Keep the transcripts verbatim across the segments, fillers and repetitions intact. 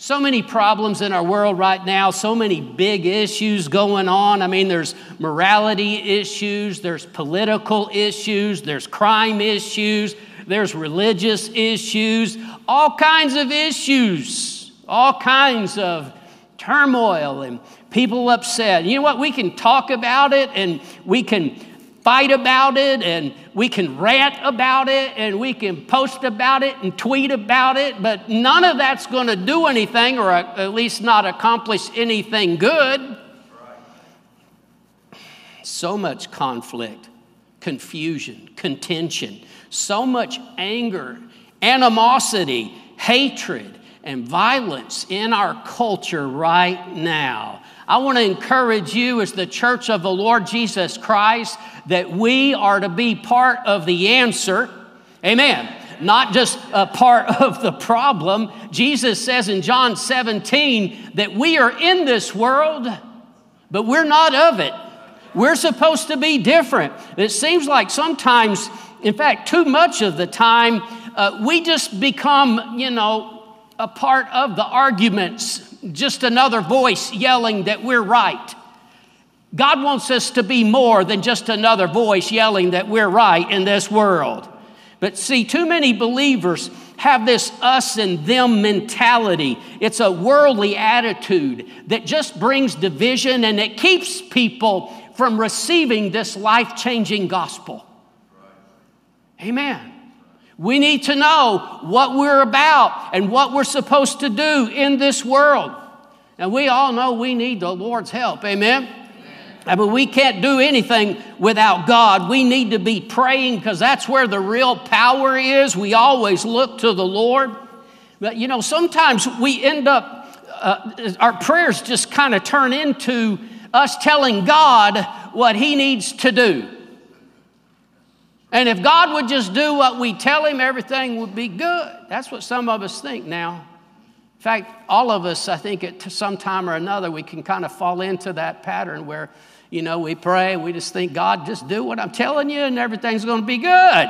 So many problems in our world right now, so many big issues going on. I mean, there's morality issues, there's political issues, there's crime issues, there's religious issues, all kinds of issues, all kinds of turmoil and people upset. You know what? We can talk about it and we can fight about it and we can rant about it and we can post about it and tweet about it, but none of that's going to do anything, or at least not accomplish anything good. Right. So much conflict, confusion, contention, so much anger, animosity, hatred, and violence in our culture right now. I want to encourage you as the church of the Lord Jesus Christ that we are to be part of the answer. Amen. Not just a part of the problem. Jesus says in John seventeen that we are in this world, but we're not of it. We're supposed to be different. It seems like sometimes, in fact, too much of the time, uh, we just become, you know, a part of the arguments, just another voice yelling that we're right. God wants us to be more than just another voice yelling that we're right in this world. But see, too many believers have this us and them mentality. It's a worldly attitude that just brings division and it keeps people from receiving this life-changing gospel. Amen. We need to know what we're about and what we're supposed to do in this world. And we all know we need the Lord's help. Amen? Amen. But we can't do anything without God. We need to be praying because that's where the real power is. We always look to the Lord. But, you know, sometimes we end up, uh, our prayers just kind of turn into us telling God what He needs to do. And if God would just do what we tell Him, everything would be good. That's what some of us think now. In fact, all of us, I think at some time or another, we can kind of fall into that pattern where, you know, we pray, we just think, God, just do what I'm telling you and everything's going to be good.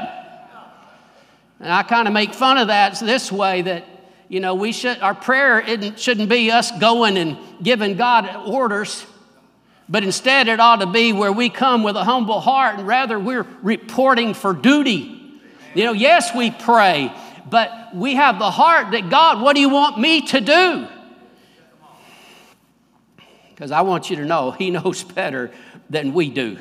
And I kind of make fun of that this way, that, you know, we should, our prayer isn't, shouldn't be us going and giving God orders. But instead, it ought to be where we come with a humble heart, and rather we're reporting for duty. You know, yes, we pray, but we have the heart that, God, what do you want me to do? Because I want you to know He knows better than we do.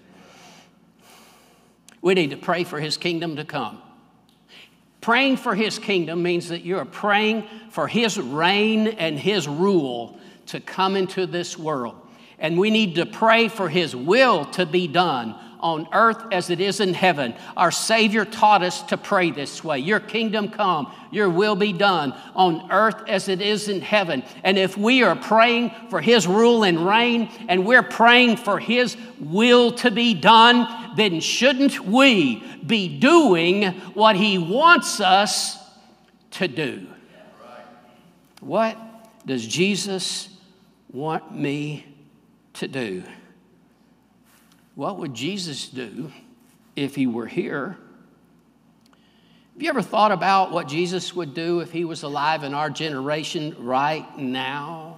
We need to pray for His kingdom to come. Praying for His kingdom means that you're praying for His reign and His rule to come into this world. And we need to pray for His will to be done on earth as it is in heaven. Our Savior taught us to pray this way. Your kingdom come, your will be done on earth as it is in heaven. And if we are praying for His rule and reign, and we're praying for His will to be done, then shouldn't we be doing what He wants us to do? What does Jesus want me to do? What would Jesus do if He were here? Have you ever thought about what Jesus would do if He was alive in our generation right now?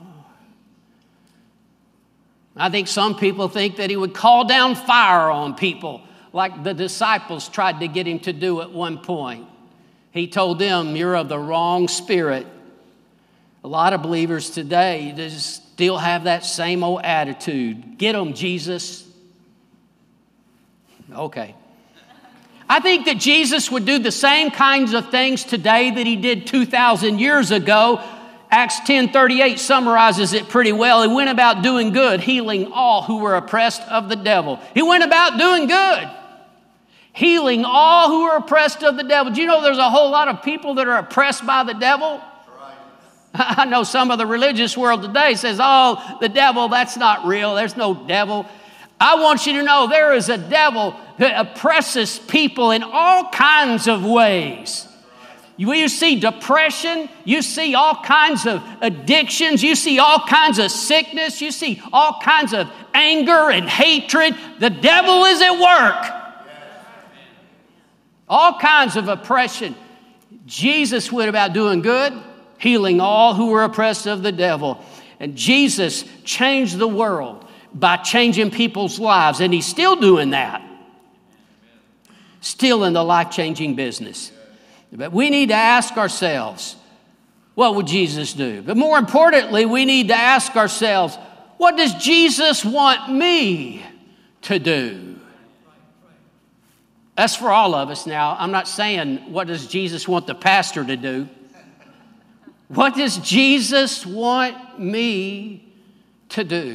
I think some people think that He would call down fire on people like the disciples tried to get Him to do at one point. He told them, you're of the wrong spirit. A lot of believers today just still have that same old attitude. Get them, Jesus. Okay. I think that Jesus would do the same kinds of things today that He did two thousand years ago. Acts ten thirty-eight summarizes it pretty well. He went about doing good, healing all who were oppressed of the devil. He went about doing good, healing all who were oppressed of the devil. Do you know there's a whole lot of people that are oppressed by the devil? I know some of the religious world today says, oh, the devil, that's not real. There's no devil. I want you to know there is a devil that oppresses people in all kinds of ways. You, you see depression, you see all kinds of addictions, you see all kinds of sickness, you see all kinds of anger and hatred. The devil is at work. All kinds of oppression. Jesus went about doing good, healing all who were oppressed of the devil. And Jesus changed the world by changing people's lives, and he's still doing that. Still in the life-changing business. But we need to ask ourselves, what would Jesus do? But more importantly, we need to ask ourselves, what does Jesus want me to do? That's for all of us now. I'm not saying, what does Jesus want the pastor to do? What does Jesus want me to do?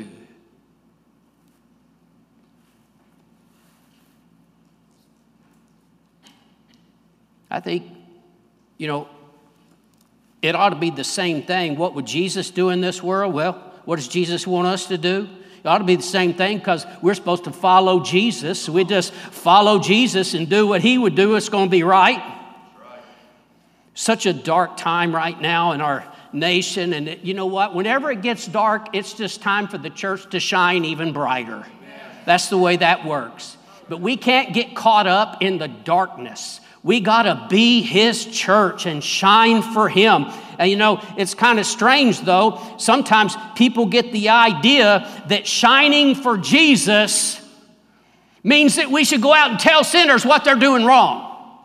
I think, you know, it ought to be the same thing. What would Jesus do in this world? Well, what does Jesus want us to do? It ought to be the same thing because we're supposed to follow Jesus. So we just follow Jesus and do what he would do. It's going to be right. Right. Such a dark time right now in our nation. And it, you know what? Whenever it gets dark, it's just time for the church to shine even brighter. Amen. That's the way that works. But we can't get caught up in the darkness. We got to be his church and shine for him. And you know, it's kind of strange though. Sometimes people get the idea that shining for Jesus means that we should go out and tell sinners what they're doing wrong.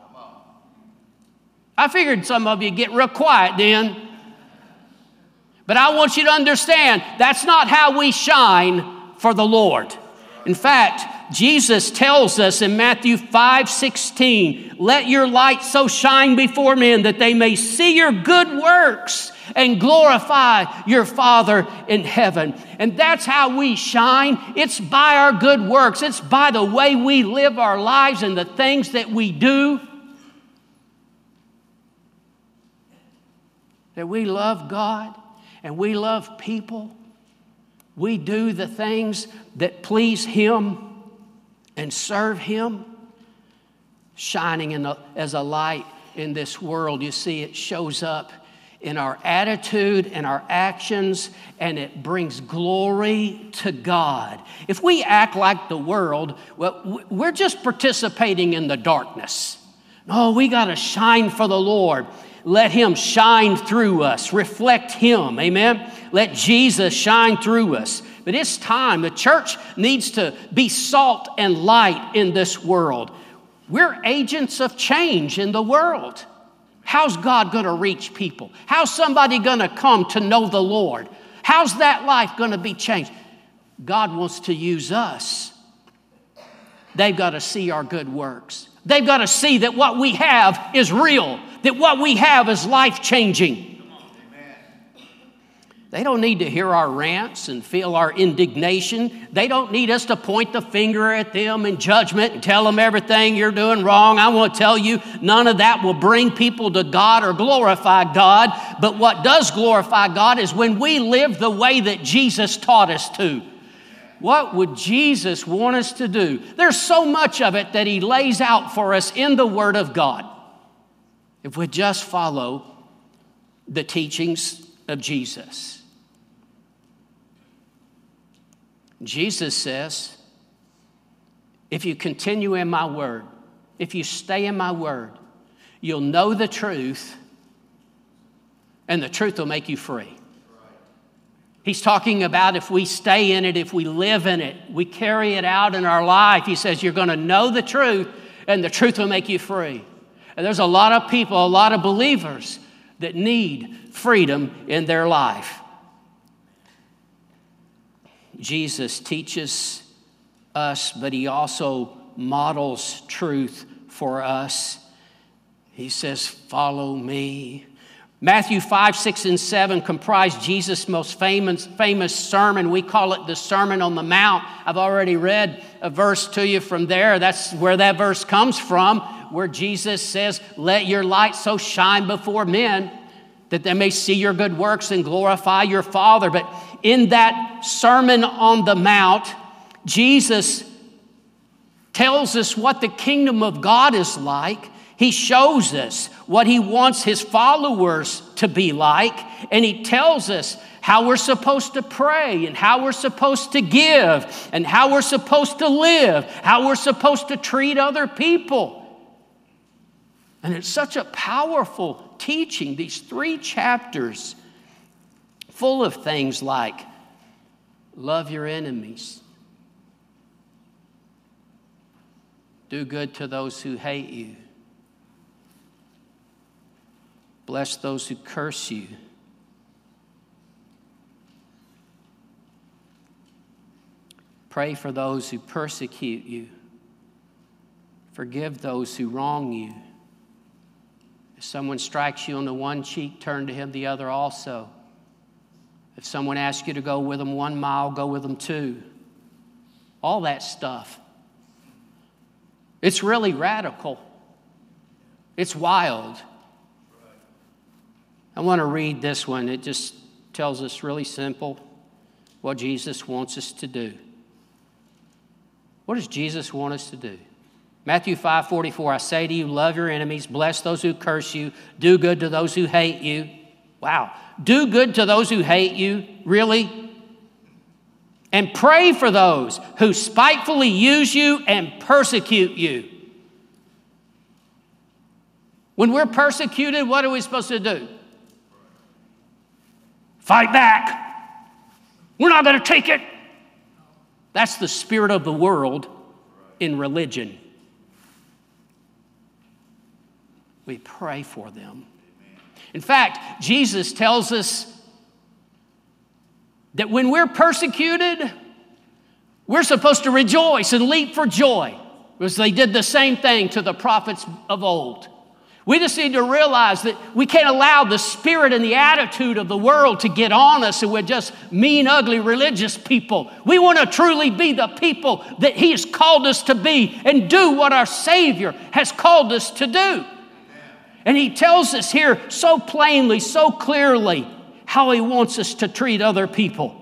I figured some of you get real quiet then. But I want you to understand, that's not how we shine for the Lord. In fact, Jesus tells us in Matthew five sixteen, let your light so shine before men that they may see your good works and glorify your Father in heaven. And that's how we shine. It's by our good works. It's by the way we live our lives and the things that we do. That we love God and we love people. We do the things that please him and serve him, shining in the, as a light in this world. You see, it shows up in our attitude and our actions, and it brings glory to God. If we act like the world, well, we're just participating in the darkness. No, we got to shine for the Lord. Let him shine through us, reflect him, amen? Let Jesus shine through us. But it's time. The church needs to be salt and light in this world. We're agents of change in the world. How's God going to reach people? How's somebody going to come to know the Lord? How's that life going to be changed? God wants to use us. They've got to see our good works. They've got to see that what we have is real, that what we have is life-changing. They don't need to hear our rants and feel our indignation. They don't need us to point the finger at them in judgment and tell them everything you're doing wrong. I want to tell you, none of that will bring people to God or glorify God. But what does glorify God is when we live the way that Jesus taught us to. What would Jesus want us to do? There's so much of it that he lays out for us in the Word of God. If we just follow the teachings of Jesus. Jesus says, if you continue in my word, if you stay in my word, you'll know the truth, and the truth will make you free. He's talking about if we stay in it, if we live in it, we carry it out in our life. He says you're going to know the truth, and the truth will make you free. And there's a lot of people, a lot of believers that need freedom in their life. Jesus teaches us, but he also models truth for us. He says, follow me. Matthew five, six, and seven comprise Jesus' most famous, famous sermon. We call it the Sermon on the Mount. I've already read a verse to you from there. That's where that verse comes from, where Jesus says, let your light so shine before men that they may see your good works and glorify your Father. But in that Sermon on the Mount, Jesus tells us what the kingdom of God is like. He shows us what he wants his followers to be like. And he tells us how we're supposed to pray and how we're supposed to give and how we're supposed to live, how we're supposed to treat other people. And it's such a powerful teaching, these three chapters full of things like love your enemies, do good to those who hate you, bless those who curse you, pray for those who persecute you, forgive those who wrong you. If someone strikes you on the one cheek, turn to him the other also. If someone asks you to go with them one mile, go with them two. All that stuff. It's really radical. It's wild. I want to read this one. It just tells us really simple what Jesus wants us to do. What does Jesus want us to do? Matthew five forty-four, I say to you, love your enemies, bless those who curse you, do good to those who hate you. Wow. Do good to those who hate you? Really? And pray for those who spitefully use you and persecute you. When we're persecuted, what are we supposed to do? Fight back. We're not going to take it. That's the spirit of the world in religion. We pray for them. In fact, Jesus tells us that when we're persecuted, we're supposed to rejoice and leap for joy, because they did the same thing to the prophets of old. We just need to realize that we can't allow the spirit and the attitude of the world to get on us and we're just mean, ugly, religious people. We want to truly be the people that He has called us to be and do what our Savior has called us to do. And He tells us here so plainly, so clearly, how He wants us to treat other people.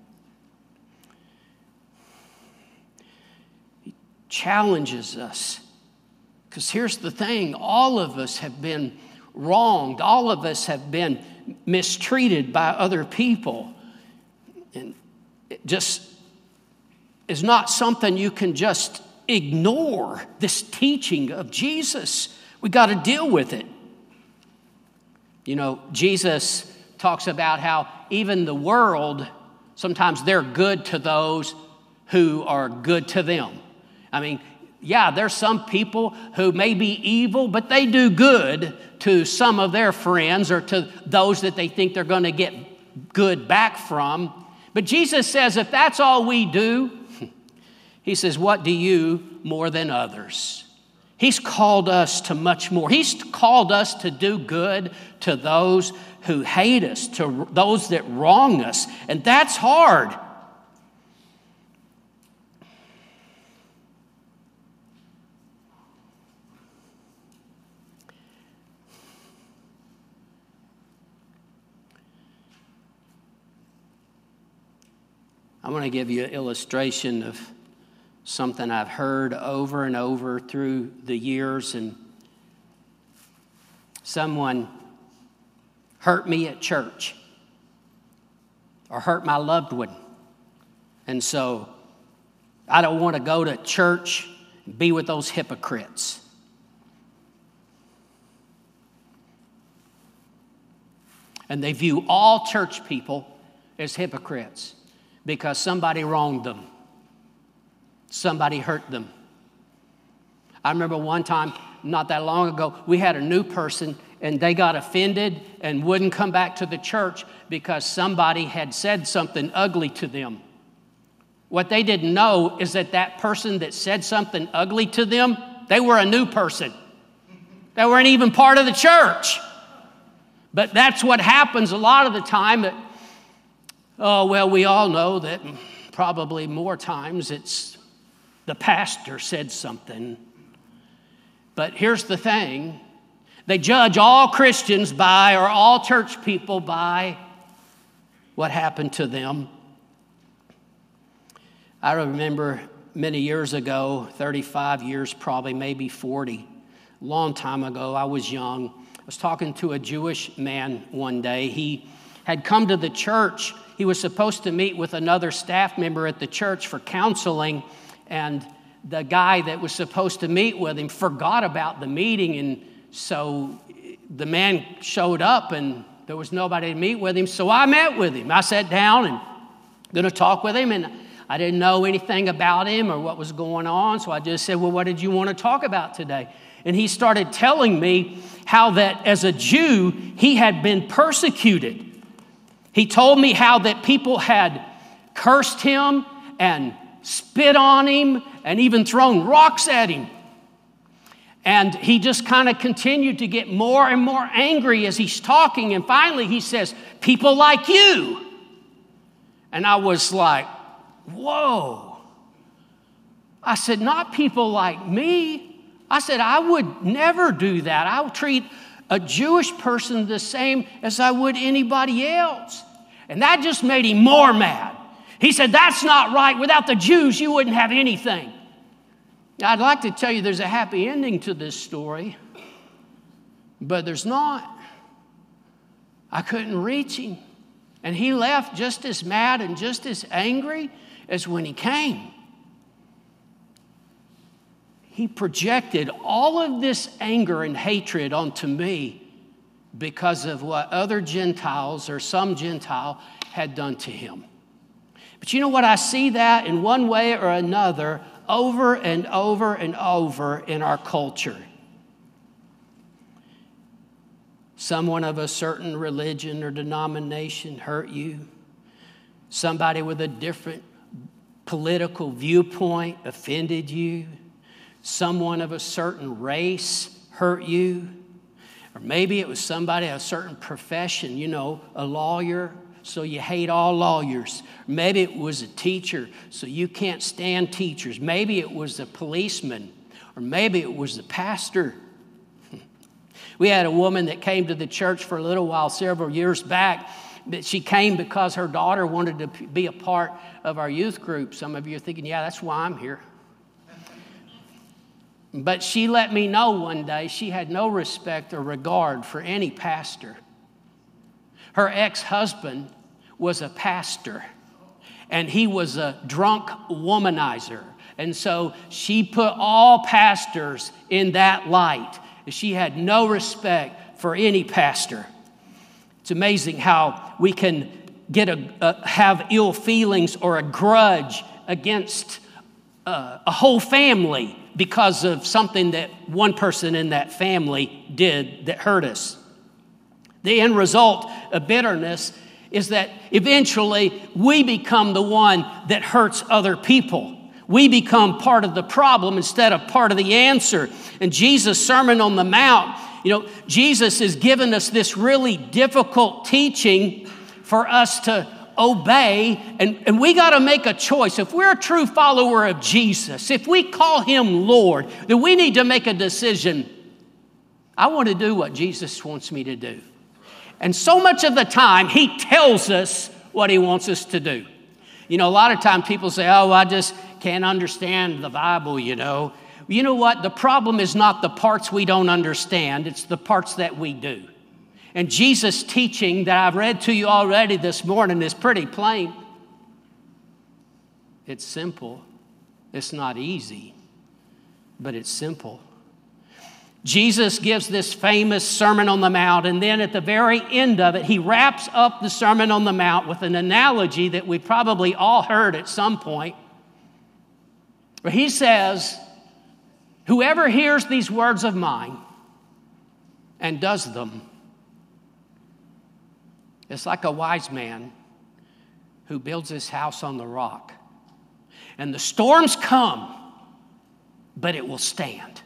He challenges us. Because here's the thing, all of us have been wronged. All of us have been mistreated by other people. And it just is not something you can just ignore, this teaching of Jesus. We got to deal with it. You know, Jesus talks about how even the world, sometimes they're good to those who are good to them. I mean, yeah, there's some people who may be evil, but they do good to some of their friends or to those that they think they're going to get good back from. But Jesus says, if that's all we do, He says, what do you more than others? He's called us to much more. He's called us to do good to those who hate us, to those that wrong us. And that's hard. I want to give you an illustration of something I've heard over and over through the years. And someone hurt me at church or hurt my loved one. And so I don't want to go to church and be with those hypocrites. And they view all church people as hypocrites. Because somebody wronged them. Somebody hurt them. I remember one time, not that long ago, we had a new person and they got offended and wouldn't come back to the church because somebody had said something ugly to them. What they didn't know is that that person that said something ugly to them, they were a new person. They weren't even part of the church. But that's what happens a lot of the time. That, Oh, well, we all know that probably more times it's the pastor said something. But here's the thing. They judge all Christians by, or all church people by, what happened to them. I remember many years ago, thirty-five years probably, maybe forty, a long time ago, I was young. I was talking to a Jewish man one day. He had come to the church. He was supposed to meet with another staff member at the church for counseling, and the guy that was supposed to meet with him forgot about the meeting and so the man showed up and there was nobody to meet with him. So I met with him. I sat down and going to talk with him, and I didn't know anything about him or what was going on. So I just said, well, what did you want to talk about today? And he started telling me how that as a Jew, he had been persecuted. He told me how that people had cursed him and spit on him and even thrown rocks at him. And he just kind of continued to get more and more angry as he's talking. And finally he says, people like you. And I was like, whoa. I said, not people like me. I said, I would never do that. I would treat a Jewish person the same as I would anybody else. And that just made him more mad. He said, that's not right. Without the Jews, you wouldn't have anything. Now, I'd like to tell you there's a happy ending to this story, but there's not. I couldn't reach him. And he left just as mad and just as angry as when he came. He projected all of this anger and hatred onto me because of what other Gentiles or some Gentile had done to him. But you know what? I see that in one way or another over and over and over in our culture. Someone of a certain religion or denomination hurt you. Somebody with a different political viewpoint offended you. Someone of a certain race hurt you. Or maybe it was somebody of a certain profession, you know, a lawyer, so you hate all lawyers. Maybe it was a teacher, so you can't stand teachers. Maybe it was a policeman, or maybe it was the pastor. We had a woman that came to the church for a little while several years back. But she came because her daughter wanted to be a part of our youth group. Some of you are thinking, yeah, that's why I'm here. But she let me know one day she had no respect or regard for any pastor. Her ex-husband was a pastor, and he was a drunk womanizer. And so she put all pastors in that light. She had no respect for any pastor. It's amazing how we can get a, a have ill feelings or a grudge against uh, a whole family because of something that one person in that family did that hurt us. The end result of bitterness is that eventually we become the one that hurts other people. We become part of the problem instead of part of the answer. And Jesus' Sermon on the Mount, you know, Jesus has given us this really difficult teaching for us to obey. And, and we got to make a choice. If we're a true follower of Jesus, if we call him Lord, then we need to make a decision. I want to do what Jesus wants me to do. And so much of the time, he tells us what he wants us to do. You know, a lot of times people say, oh, I just can't understand the Bible, you know. You know what? The problem is not the parts we don't understand. It's the parts that we do. And Jesus' teaching that I've read to you already this morning is pretty plain. It's simple. It's not easy, but it's simple. Jesus gives this famous Sermon on the Mount, and then at the very end of it, he wraps up the Sermon on the Mount with an analogy that we probably all heard at some point, where he says, whoever hears these words of mine and does them, it's like a wise man who builds his house on the rock. And the storms come, but it will stand.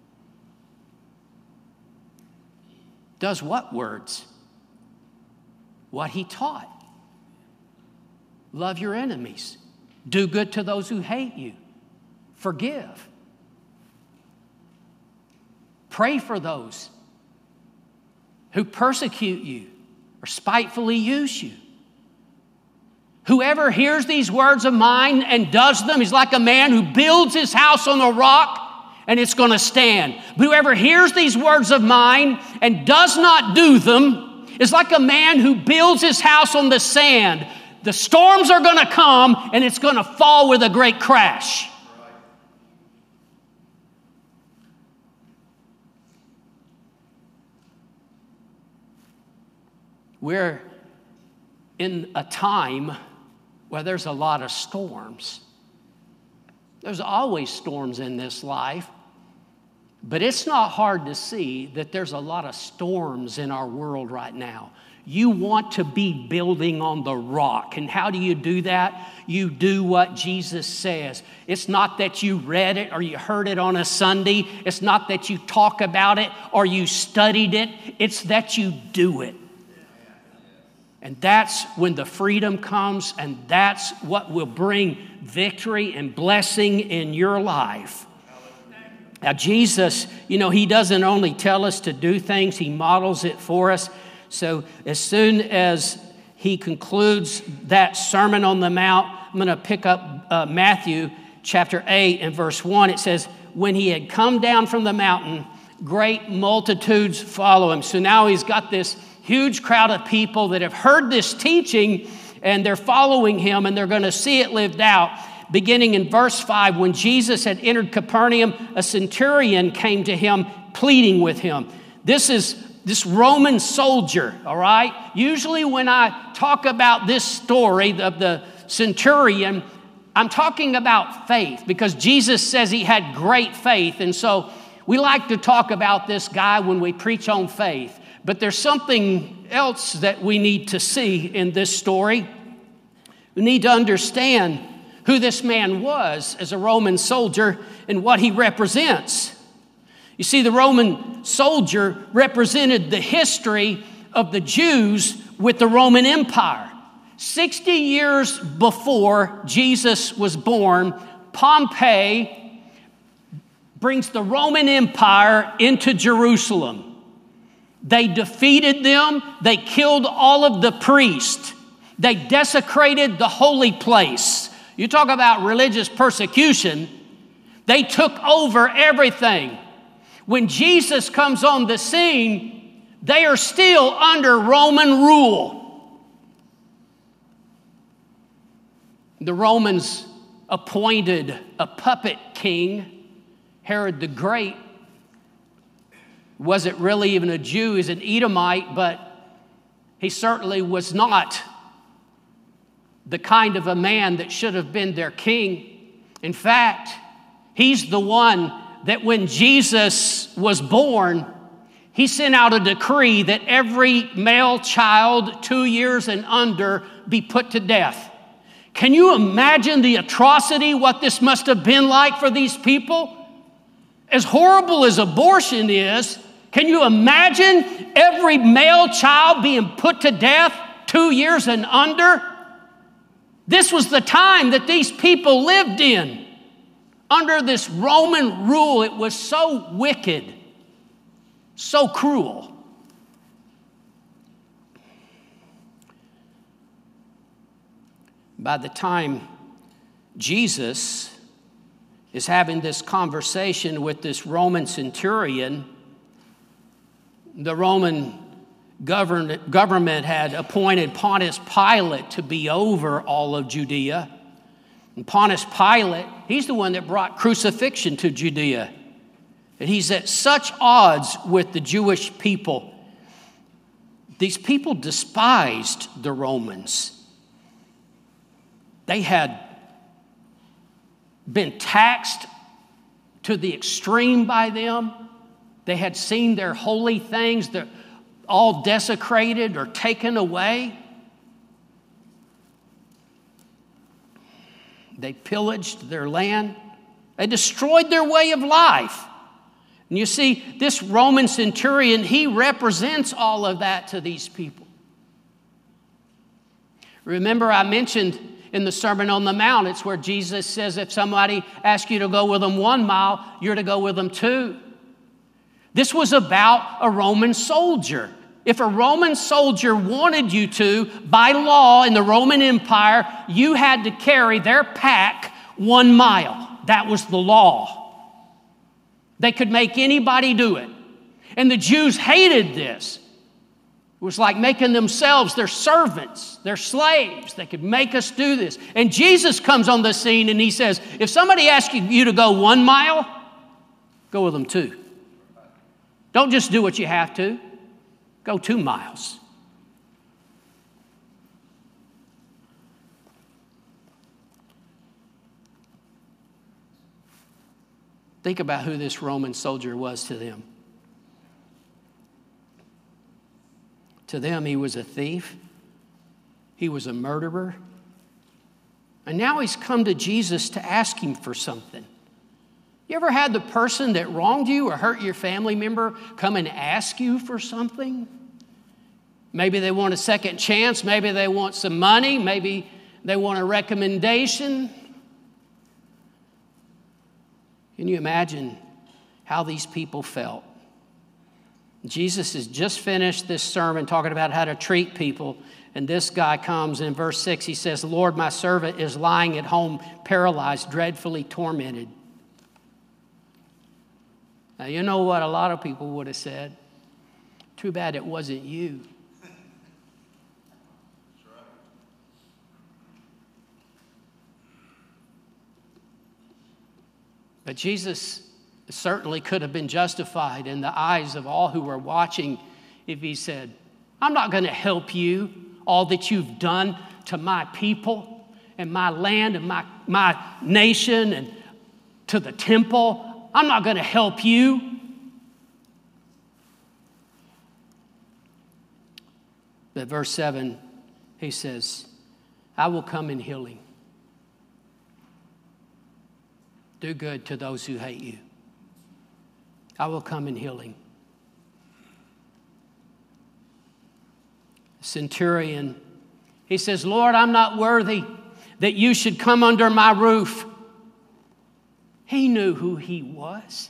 Does what words? What he taught. Love your enemies. Do good to those who hate you. Forgive. Pray for those who persecute you or spitefully use you. Whoever hears these words of mine and does them is like a man who builds his house on a rock, and it's going to stand. But whoever hears these words of mine and does not do them is like a man who builds his house on the sand. The storms are going to come, and it's going to fall with a great crash. We're in a time where there's a lot of storms. There's always storms in this life, but it's not hard to see that there's a lot of storms in our world right now. You want to be building on the rock. And how do you do that? You do what Jesus says. It's not that you read it or you heard it on a Sunday. It's not that you talk about it or you studied it. It's that you do it. And that's when the freedom comes, and that's what will bring victory and blessing in your life. Now, Jesus, you know, he doesn't only tell us to do things, he models it for us. So as soon as he concludes that Sermon on the Mount, I'm going to pick up uh, Matthew chapter eight and verse one. It says, when he had come down from the mountain, great multitudes follow him. So now he's got this huge crowd of people that have heard this teaching, and they're following him, and they're going to see it lived out. Beginning in verse five, when Jesus had entered Capernaum, a centurion came to him, pleading with him. This is this Roman soldier, all right? Usually when I talk about this story of the centurion, I'm talking about faith, because Jesus says he had great faith. And so we like to talk about this guy when we preach on faith. But there's something else that we need to see in this story. We need to understand who this man was as a Roman soldier and what he represents. You see, the Roman soldier represented the history of the Jews with the Roman Empire. sixty years before Jesus was born, Pompey brings the Roman Empire into Jerusalem. They defeated them. They killed all of the priests. They desecrated the holy place. You talk about religious persecution. They took over everything. When Jesus comes on the scene, they are still under Roman rule. The Romans appointed a puppet king, Herod the Great. Wasn't really even a Jew, he's an Edomite, but he certainly was not the kind of a man that should have been their king. In fact, he's the one that when Jesus was born, he sent out a decree that every male child two years and under be put to death. Can you imagine the atrocity, what this must have been like for these people? As horrible as abortion is, can you imagine every male child being put to death two years and under? This was the time that these people lived in. Under this Roman rule, it was so wicked, so cruel. By the time Jesus is having this conversation with this Roman centurion, the Roman government, government had appointed Pontius Pilate to be over all of Judea. And Pontius Pilate, he's the one that brought crucifixion to Judea. And he's at such odds with the Jewish people. These people despised the Romans. They had been taxed to the extreme by them. They had seen their holy things, they're all desecrated or taken away. They pillaged their land. They destroyed their way of life. And you see, this Roman centurion, he represents all of that to these people. Remember, I mentioned in the Sermon on the Mount, it's where Jesus says if somebody asks you to go with them one mile, you're to go with them two. This was about a Roman soldier. If a Roman soldier wanted you to, by law in the Roman Empire, you had to carry their pack one mile. That was the law. They could make anybody do it. And the Jews hated this. It was like making themselves their servants, their slaves. They could make us do this. And Jesus comes on the scene and he says, if somebody asks you to go one mile, go with them two. Don't just do what you have to. Go two miles. Think about who this Roman soldier was to them. To them, he was a thief. He was a murderer. And now he's come to Jesus to ask him for something. You ever had the person that wronged you or hurt your family member come and ask you for something? Maybe they want a second chance. Maybe they want some money. Maybe they want a recommendation. Can you imagine how these people felt? Jesus has just finished this sermon talking about how to treat people. And this guy comes in verse six. He says, Lord, my servant is lying at home, paralyzed, dreadfully tormented. Now, you know what a lot of people would have said? Too bad it wasn't you. But Jesus certainly could have been justified in the eyes of all who were watching if he said, I'm not going to help you, all that you've done to my people and my land and my, my nation and to the temple. I'm not going to help you. But verse seven, he says, I will come in healing. Do good to those who hate you. I will come in healing. Centurion, he says, Lord, I'm not worthy that you should come under my roof. He knew who he was.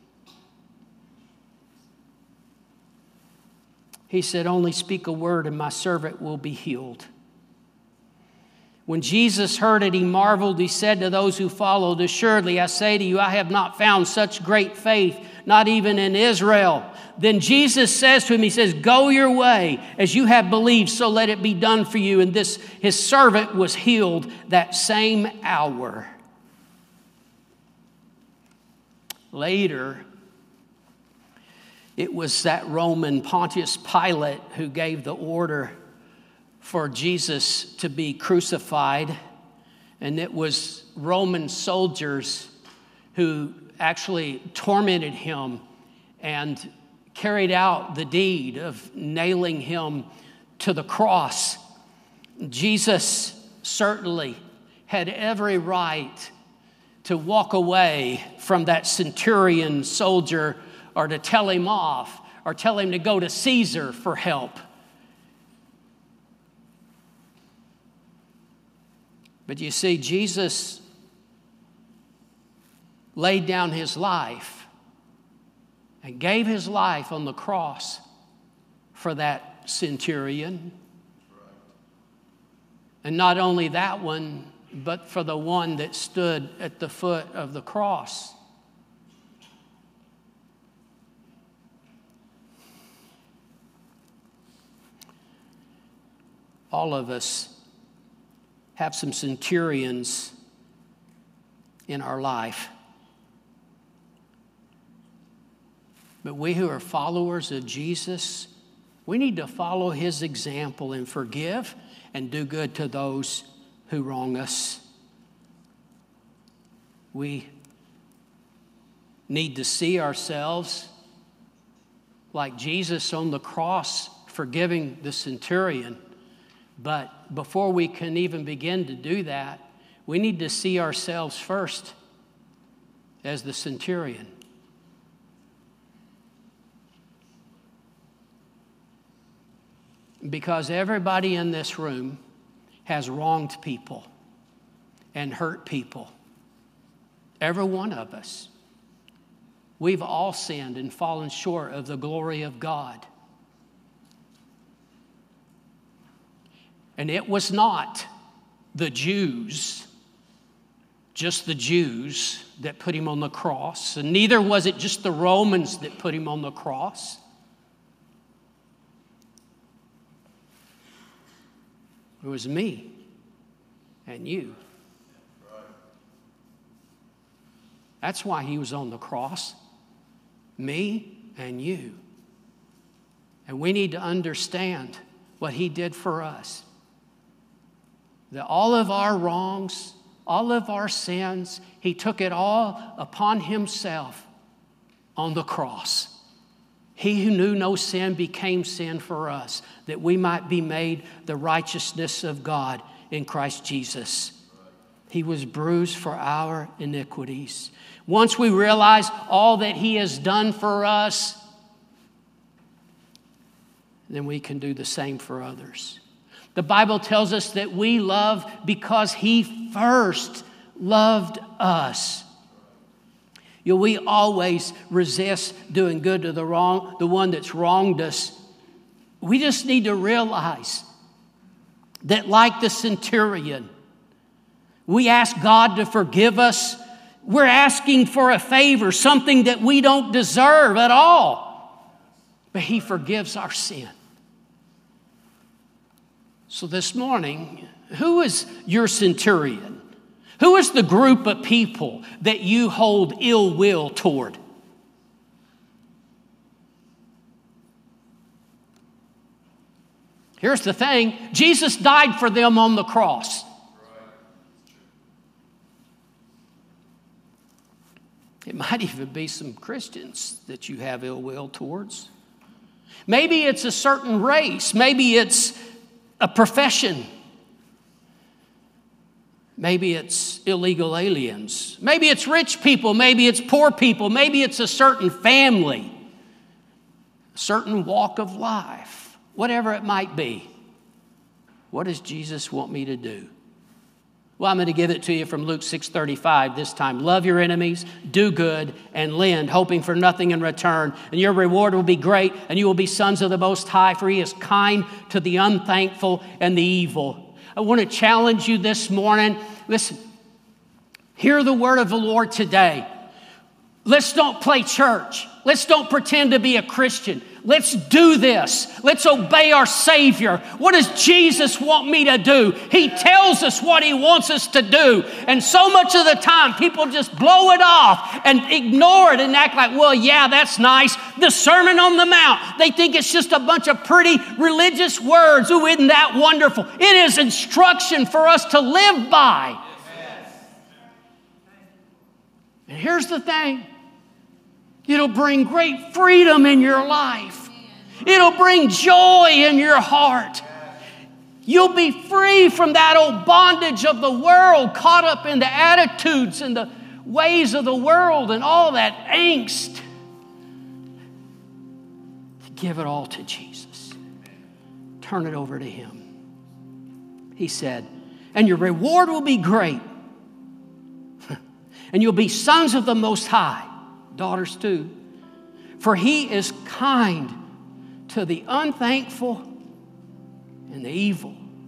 He said, only speak a word and my servant will be healed. When Jesus heard it, he marveled. He said to those who followed, assuredly, I say to you, I have not found such great faith, not even in Israel. Then Jesus says to him, he says, go your way as you have believed, so let it be done for you. And this, his servant was healed that same hour. Later, it was that Roman Pontius Pilate who gave the order for Jesus to be crucified. And it was Roman soldiers who actually tormented him and carried out the deed of nailing him to the cross. Jesus certainly had every right to walk away from that centurion soldier or to tell him off or tell him to go to Caesar for help. But you see, Jesus laid down his life and gave his life on the cross for that centurion. And not only that one, but for the one that stood at the foot of the cross. All of us have some centurions in our life. But we who are followers of Jesus, we need to follow his example and forgive and do good to those who wrong us. We need to see ourselves like Jesus on the cross forgiving the centurion. But before we can even begin to do that, we need to see ourselves first as the centurion. Because everybody in this room has wronged people and hurt people. Every one of us. We've all sinned and fallen short of the glory of God. And it was not the Jews, just the Jews that put him on the cross. And neither was it just the Romans that put him on the cross. It was me and you. That's why he was on the cross. Me and you. And we need to understand what he did for us. That all of our wrongs, all of our sins. He took it all upon himself on the cross. He who knew no sin became sin for us, that we might be made the righteousness of God in Christ Jesus. He was bruised for our iniquities. Once we realize all that he has done for us, then we can do the same for others. The Bible tells us that we love because he first loved us. You know, we always resist doing good to the wrong, the one that's wronged us. We just need to realize that, like the centurion, we ask God to forgive us. We're asking for a favor, something that we don't deserve at all. But he forgives our sin. So this morning, who is your centurion? Who is the group of people that you hold ill will toward? Here's the thing. Jesus died for them on the cross. It might even be some Christians that you have ill will towards. Maybe it's a certain race. Maybe it's a profession. Maybe it's illegal aliens. Maybe it's rich people. Maybe it's poor people. Maybe it's a certain family, a certain walk of life, whatever it might be. What does Jesus want me to do? Well, I'm going to give it to you from Luke six thirty-five this time. Love your enemies, do good, and lend, hoping for nothing in return. And your reward will be great, and you will be sons of the Most High, for he is kind to the unthankful and the evil. I want to challenge you this morning. Listen, hear the word of the Lord today. Let's don't play church. Let's don't pretend to be a Christian. Let's do this. Let's obey our Savior. What does Jesus want me to do? He tells us what he wants us to do. And so much of the time, people just blow it off and ignore it and act like, well, yeah, that's nice. The Sermon on the Mount, they think it's just a bunch of pretty religious words. Ooh, isn't that wonderful? It is instruction for us to live by. And here's the thing. It'll bring great freedom in your life. It'll bring joy in your heart. You'll be free from that old bondage of the world, caught up in the attitudes and the ways of the world and all that angst. Give it all to Jesus. Turn it over to him. He said, and your reward will be great. And you'll be sons of the Most High. Daughters too, for he is kind to the unthankful and the evil.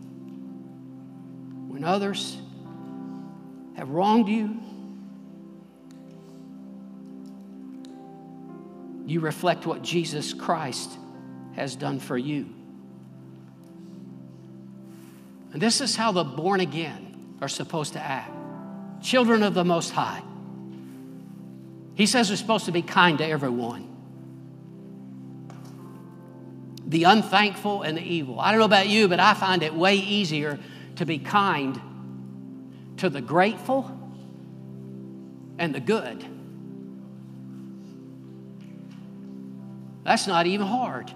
When others have wronged you, you reflect what Jesus Christ has done for you. And this is how the born again are supposed to act. Children of the Most High. He says we're supposed to be kind to everyone. The unthankful and the evil. I don't know about you, but I find it way easier to be kind to the grateful and the good. That's not even hard.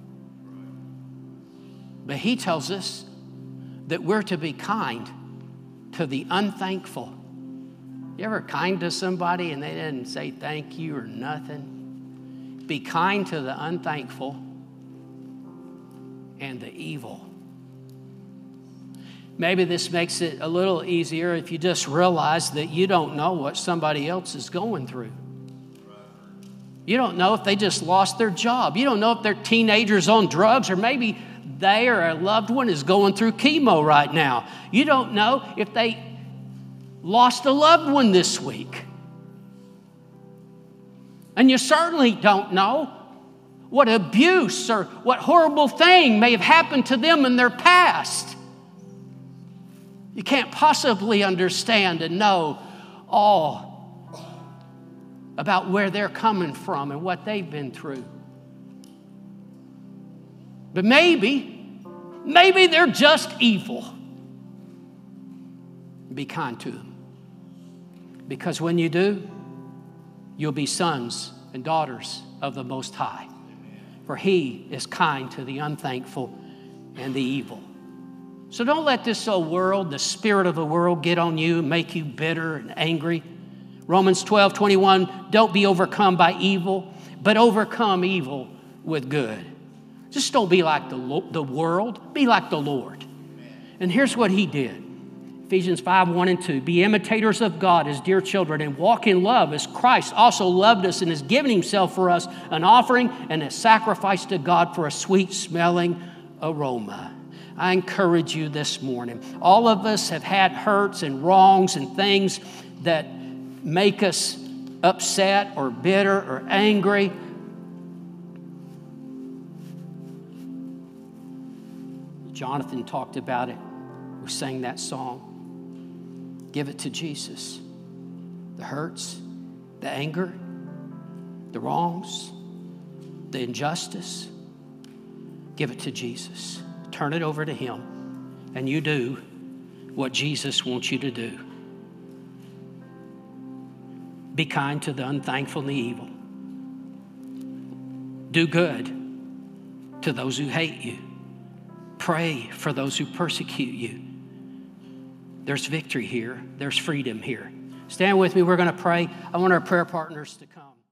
But he tells us that we're to be kind to the unthankful. You ever kind to somebody and they didn't say thank you or nothing? Be kind to the unthankful and the evil. Maybe this makes it a little easier if you just realize that you don't know what somebody else is going through. You don't know if they just lost their job. You don't know if they're teenagers on drugs, or maybe they or a loved one is going through chemo right now. You don't know if they lost a loved one this week. And you certainly don't know what abuse or what horrible thing may have happened to them in their past. You can't possibly understand and know all about where they're coming from and what they've been through. But maybe, maybe they're just evil. Be kind to them. Because when you do, you'll be sons and daughters of the Most High. For He is kind to the unthankful and the evil. So don't let this old world, the spirit of the world, get on you and make you bitter and angry. Romans twelve twenty-one, don't be overcome by evil, but overcome evil with good. Just don't be like the, the world, be like the Lord. And here's what He did. Ephesians five, one and two, be imitators of God as dear children and walk in love as Christ also loved us and has given Himself for us, an offering and a sacrifice to God for a sweet smelling aroma. I encourage you this morning. All of us have had hurts and wrongs and things that make us upset or bitter or angry. Jonathan talked about it. We sang that song. Give it to Jesus. The hurts, the anger, the wrongs, the injustice. Give it to Jesus. Turn it over to Him, and you do what Jesus wants you to do. Be kind to the unthankful and the evil. Do good to those who hate you. Pray for those who persecute you. There's victory here. There's freedom here. Stand with me. We're going to pray. I want our prayer partners to come.